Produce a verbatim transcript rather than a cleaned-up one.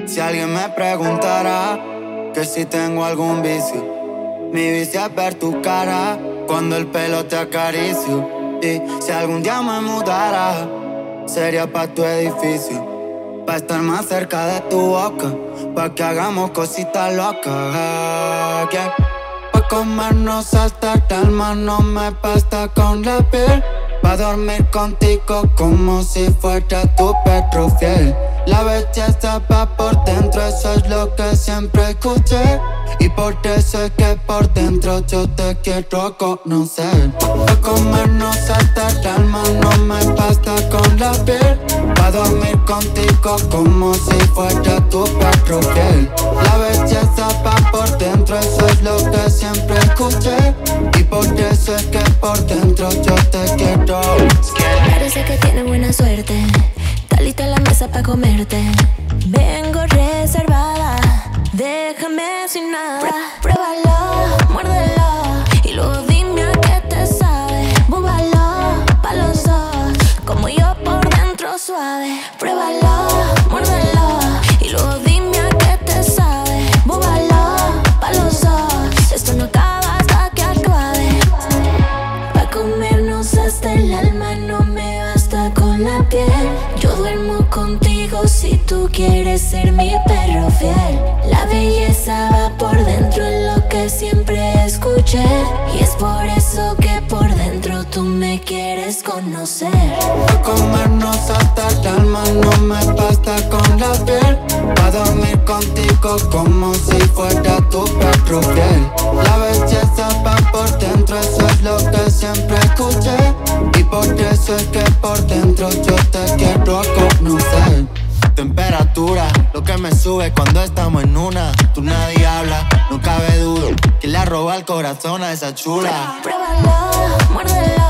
Si alguien me preguntara que si tengo algún vicio, mi vicio es ver tu cara cuando el pelo te acaricio. Y si algún día me mudara, sería pa' tu edificio, pa' estar más cerca de tu boca, pa' que hagamos cositas locas, yeah. Pa' comernos hasta el alma, no me basta con la piel, pa' dormir contigo como si fuera tu perro fiel. La belleza va por dentro, eso es lo que siempre escuché, y por eso es que por dentro yo te quiero conocer. Pa' comernos hasta el alma, no me basta con la piel, pa' dormir contigo como si fuera tu perro fiel. La belleza va por dentro, eso es lo que siempre escuché, y por eso es que por dentro yo te quiero. Parece que tiene buena suerte, está lista la mesa pa' comerte. Vengo reservada, déjame sin nada. Pr- Pruébalo, muérdelo y luego dime a qué te sabe. Búbalo pa' los dos, como yo por dentro suave. Pruébalo, muérdelo y luego dime a qué te sabe. Búbalo pa' los dos, esto no acaba hasta que acabe. Pa' comernos hasta el alma, no me basta con la piel. Yo duermo contigo si tú quieres ser mi perro fiel. La belleza va por dentro, es lo que siempre escuché, y es por eso que por dentro tú me quieres conocer. Pa' comernos hasta el alma, no me basta con la piel, pa' dormir contigo como si fuera tu perro fiel. La belleza va por dentro, eso es lo que siempre escuché, y por eso es que por dentro yo te quiero conocer. Temperatura, lo que me sube cuando estamos en una. Tú nadie habla, no cabe duda que le roba el corazón a esa chula. Pruébalo, muérdelo